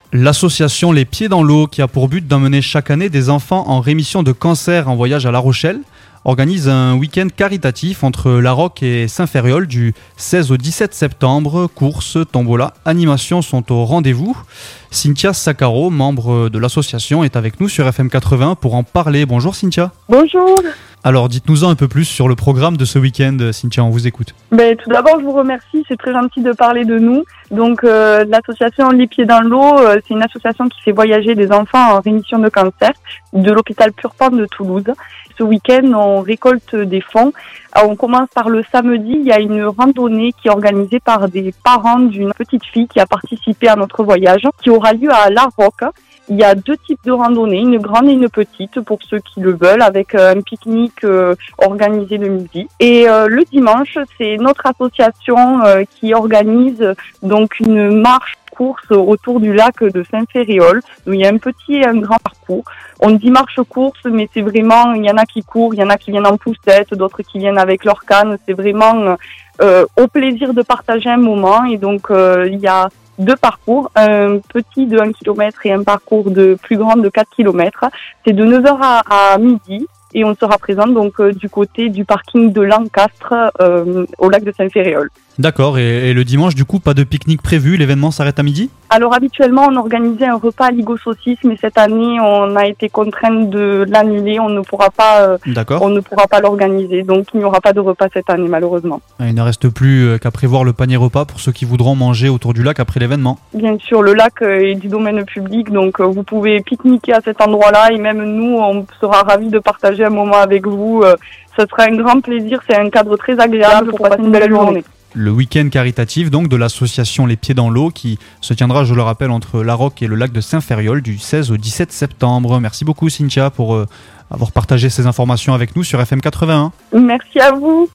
L'association Les Pieds dans l'eau, qui a pour but d'emmener chaque année des enfants en rémission de cancer en voyage à La Rochelle, organise un week-end caritatif entre La Roque et Saint-Ferréol du 16 au 17 septembre. Courses, tombola, animations sont au rendez-vous. Cynthia Saccaro, membre de l'association, est avec nous sur FM 80 pour en parler. Bonjour Cynthia. Bonjour. Alors dites-nous un peu plus sur le programme de ce week-end, Cynthia, on vous écoute. Tout d'abord, je vous remercie, c'est très gentil de parler de nous. Donc l'association Les Pieds dans l'eau, c'est une association qui fait voyager des enfants en rémission de cancer de l'hôpital Purpan de Toulouse. Ce week-end, on récolte des fonds. Alors, on commence par le samedi, il y a une randonnée qui est organisée par des parents d'une petite fille qui a participé à notre voyage, qui aura lieu à La Roque. Il y a deux types de randonnées, une grande et une petite pour ceux qui le veulent, avec un pique-nique organisé le midi. Et le dimanche, c'est notre association qui organise donc une marche course autour du lac de Saint-Ferréol. Donc il y a un petit et un grand parcours. On dit marche-course, mais c'est vraiment, il y en a qui courent, il y en a qui viennent en poussette, d'autres qui viennent avec leur canne. C'est vraiment au plaisir de partager un moment. Et donc il y a deux parcours, un petit de 1 km et un parcours de plus grand de 4 km. C'est de 9h à midi et on sera présent donc du côté du parking de Lancastre au lac de Saint-Ferréol. D'accord, et le dimanche du coup pas de pique-nique prévu, l'événement s'arrête à midi ? Alors habituellement on organisait un repas à Ligo-saucisse, mais cette année on a été contraint de l'annuler, on ne pourra pas l'organiser, donc il n'y aura pas de repas cette année malheureusement. Il ne reste plus qu'à prévoir le panier repas pour ceux qui voudront manger autour du lac après l'événement. Bien sûr, le lac est du domaine public, donc vous pouvez pique-niquer à cet endroit-là et même nous on sera ravis de partager un moment avec vous. Ce sera un grand plaisir, c'est un cadre très agréable pour passer une belle journée. Le week-end caritatif donc de l'association Les Pieds dans l'eau qui se tiendra, je le rappelle, entre La Roque et le lac de Saint-Ferréol du 16 au 17 septembre. Merci beaucoup Cynthia pour avoir partagé ces informations avec nous sur FM 81. Merci à vous.